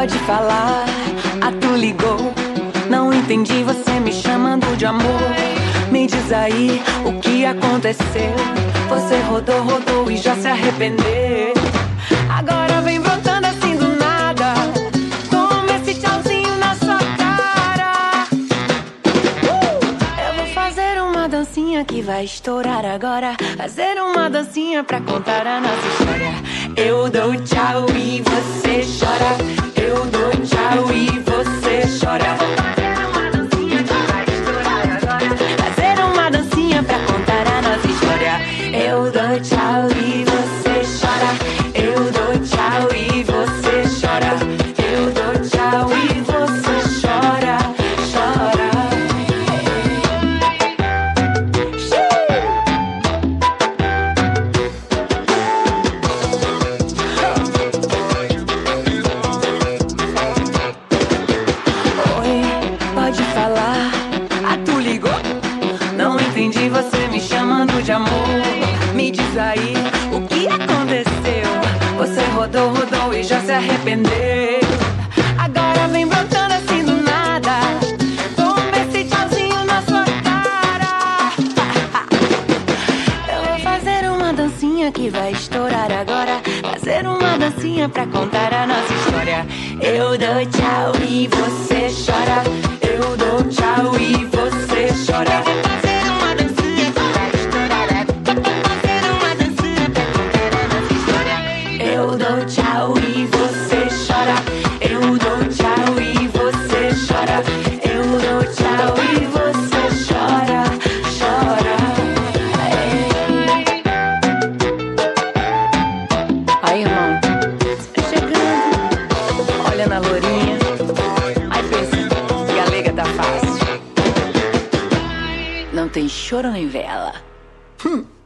pode falar. Ah, tu ligou, não entendi você me chamando de amor. Me diz aí o que aconteceu. Você rodou, rodou e já se arrependeu. Agora vem brotando assim do nada. Toma esse tchauzinho na sua cara. Eu vou fazer uma dancinha que vai estourar agora. Fazer uma dancinha pra contar a nossa história. Eu dou tchau e você chora. Eu dou tchau e você chora. Fazer uma dancinha pra contar a nossa história. Eu dou tchau e você chora. Eu dou tchau e você chora. Eu dou tchau e você chora. Chora. Oi, pode falar. Ah, tu ligou? Não entendi você me chamando de amor. Me diz aí o que aconteceu. Você rodou, rodou e já se arrependeu. Agora vem brotando assim do nada. Toma esse tchauzinho na sua cara. Eu vou fazer uma dancinha que vai estourar agora. Fazer uma dancinha pra contar a nossa história. Eu dou tchau e você chora. Eu dou tchau e você chora. Fazer uma dancinha que vai estourar. Fazer uma dancinha pra contar a nossa história. Eu dou tchau e você chora. Eu dou tchau e você chora. Eu dou tchau e você chora. Chora. Aí, irmão, chegando. Olha na lourinha. Aí pensa, galega tá fácil. Não tem choro nem vela.